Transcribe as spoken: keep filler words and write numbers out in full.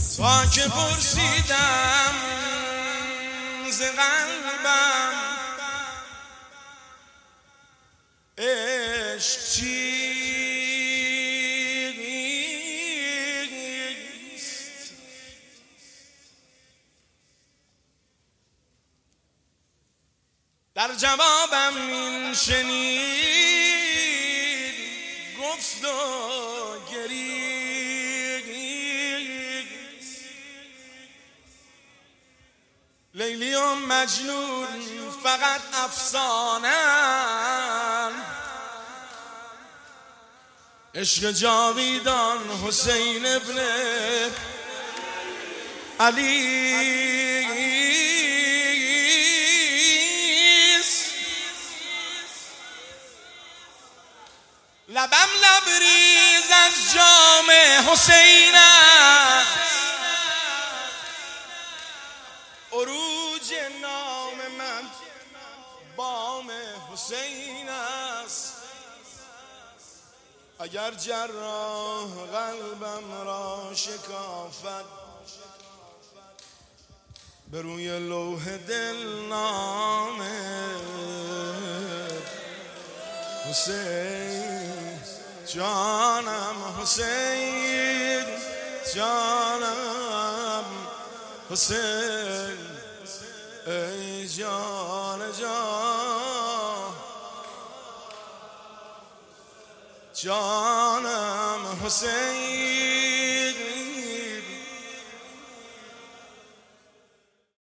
تا که پرسیدم ز قلبم عشق چیست، در جوابم این شنید گفت و گریست. لیلی و مجنون فقط افسانه‌ام، عشق جاویدان حسین ابن علیست. لبم لبریز از جام حسین است، عروج نام من بام حسین است. اگر جراح قلبم را شکافد، به روی لوح دل نام حسین، جانم حسین، جانم حسین، ای جان جان، جانم حسین.